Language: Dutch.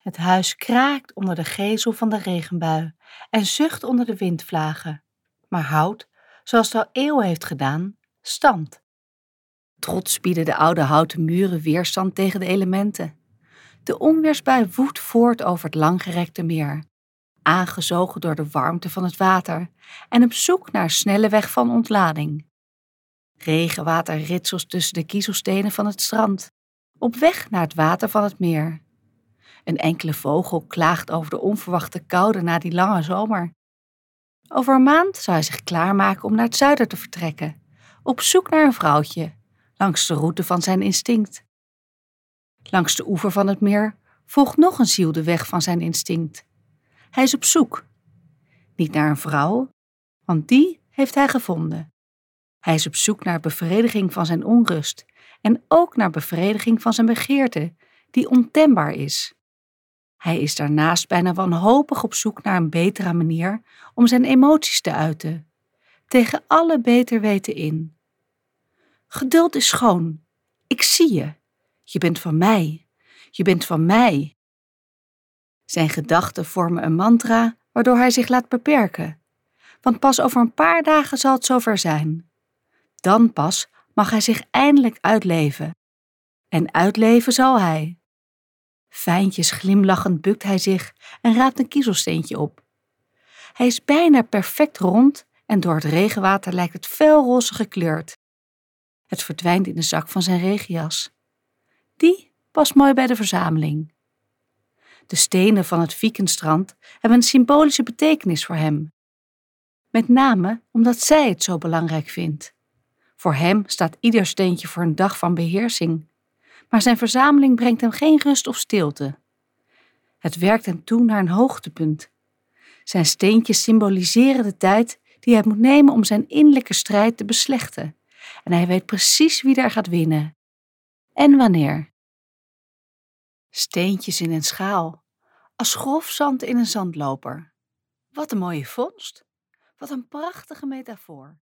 Het huis kraakt onder de gezel van de regenbui en zucht onder de windvlagen, maar houdt, zoals het al eeuwen heeft gedaan, stand. Trots bieden de oude houten muren weerstand tegen de elementen. De onweersbui woedt voort over het langgerekte meer, aangezogen door de warmte van het water en op zoek naar een snelle weg van ontlading. Regenwater ritselt tussen de kiezelstenen van het strand, op weg naar het water van het meer. Een enkele vogel klaagt over de onverwachte koude na die lange zomer. Over een maand zou hij zich klaarmaken om naar het zuiden te vertrekken, op zoek naar een vrouwtje, langs de route van zijn instinct. Langs de oever van het meer volgt nog een ziel de weg van zijn instinct. Hij is op zoek. Niet naar een vrouw, want die heeft hij gevonden. Hij is op zoek naar bevrediging van zijn onrust en ook naar bevrediging van zijn begeerte, die ontembaar is. Hij is daarnaast bijna wanhopig op zoek naar een betere manier om zijn emoties te uiten, tegen alle beter weten in. Geduld is schoon. Ik zie je. Je bent van mij. Je bent van mij. Zijn gedachten vormen een mantra waardoor hij zich laat beperken. Want pas over een paar dagen zal het zover zijn. Dan pas mag hij zich eindelijk uitleven. En uitleven zal hij. Fijntjes glimlachend bukt hij zich en raapt een kiezelsteentje op. Hij is bijna perfect rond en door het regenwater lijkt het felroze gekleurd. Het verdwijnt in de zak van zijn regenjas. Die past mooi bij de verzameling. De stenen van het Viekenstrand hebben een symbolische betekenis voor hem. Met name omdat zij het zo belangrijk vindt. Voor hem staat ieder steentje voor een dag van beheersing. Maar zijn verzameling brengt hem geen rust of stilte. Het werkt hem toe naar een hoogtepunt. Zijn steentjes symboliseren de tijd die hij moet nemen om zijn innerlijke strijd te beslechten. En hij weet precies wie daar gaat winnen. En wanneer. Steentjes in een schaal, als grof zand in een zandloper. Wat een mooie vondst. Wat een prachtige metafoor.